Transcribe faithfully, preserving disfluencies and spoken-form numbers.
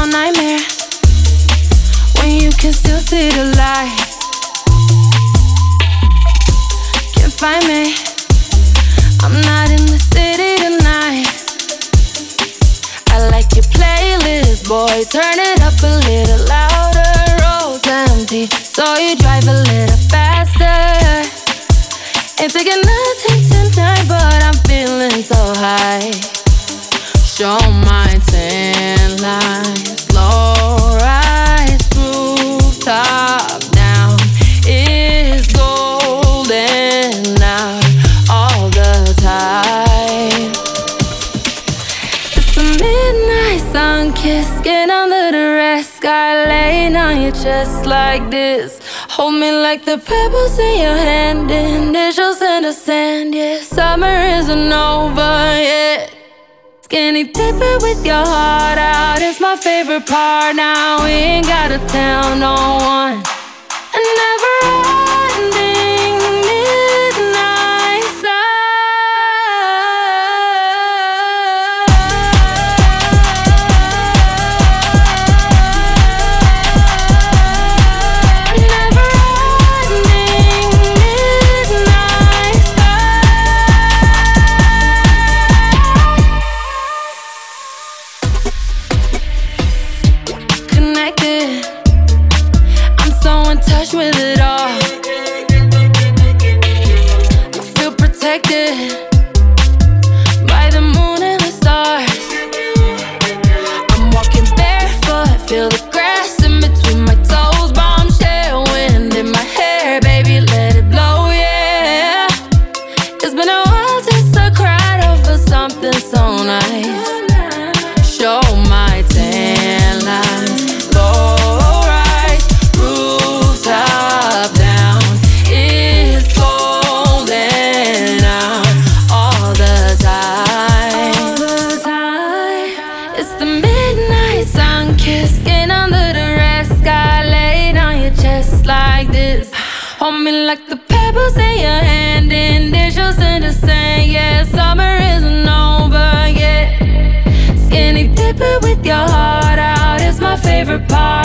all nightmares when you can still see the light. Can't find me, I'm not in the city tonight. I like your playlist, boy, turn it up a little louder. Roads empty, so you drive a little faster. Ain't taking nothing tonight, but I'm feeling so high. Show my tan lines, low rise, rooftop down. It's golden out all the time. It's the midnight sun kiss, skin under the red sky, laying on your chest like this. Hold me like the pebbles in your hand, initials in the sand, yeah. Summer isn't over yet. Skinny dipping with your heart out is my favorite part. Now we ain't gotta tell no one. A never-ending midnight sun. A never-ending midnight sun. Connected, I'm so in touch with it all. I feel protected by the moon and the stars. I'm walking barefoot, feel the grass in between my toes. Bombshell wind in my hair, baby, let it blow, yeah. It's been a while since I cried over something so nice. Show my tan lines, low rise, rooftop down. It's golden out all the time. All the time. It's the midnight sun kiss, skin under the red sky, laid on your chest like this. Hold me like the pebbles in your hand, initials in the sand, yeah. Summer isn't over yet. Skinny dipping with your heart out is my favorite part.